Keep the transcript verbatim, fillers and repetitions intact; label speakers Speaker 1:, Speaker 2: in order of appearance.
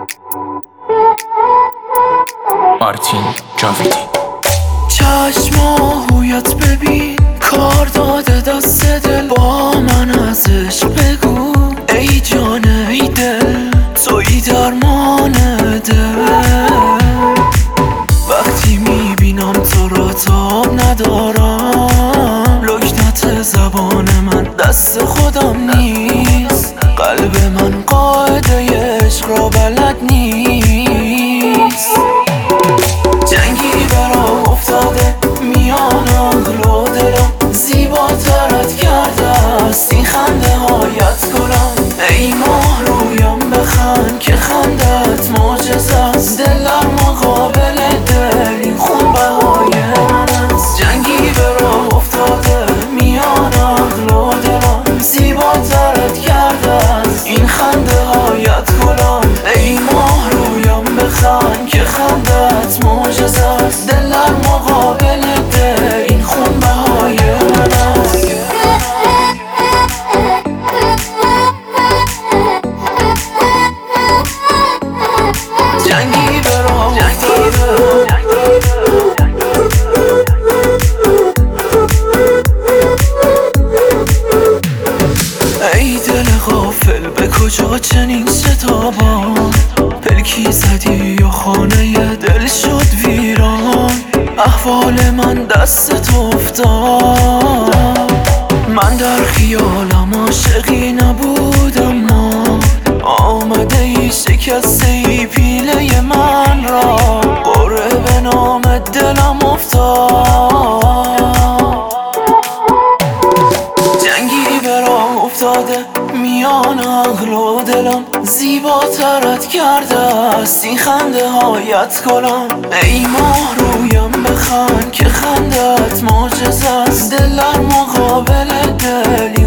Speaker 1: مارتین جاویدی.
Speaker 2: چشم آهویت ببین، کار داده دست دل، با من ازش بگو ای جان ای دل، تویی درمان دل. وقتی میبینم تو را تاب ندارم، لکنت زبان من دست خودم نیست، قلب من قاعده عشق را بلد نیست. جنگی برام افتاده میان عقل و دلم، زیباترت کرده است این خنده هایت کنم. ای ماه رویم بخند که خندت معجزه است، دل در مقابل دل این خون بهای من است. جنگی برام افتاده میان عقل و دلم، زیباترت کرده است این خنده هایت کنم. ای ماه رویم بخند که خندت معجزه است، دل در مقابل دل این خون بهای من است. جنگی برام افتاده، ای دل غافل به کجا چنین شتابان، پلکی زدی و خانه دل شد ویران. احوال من دستت افتاد، من در خیالم عاشقی نبود، اما آمده ای شکسته ای پیله من را، قره به نام دلم افتاد. جنگی برام افتاده میان عقل و دلم، زیباترت کرده است این خنده هایت کنم. ای ماه رویم بخند که خندت معجزه است، دل در مقابل دل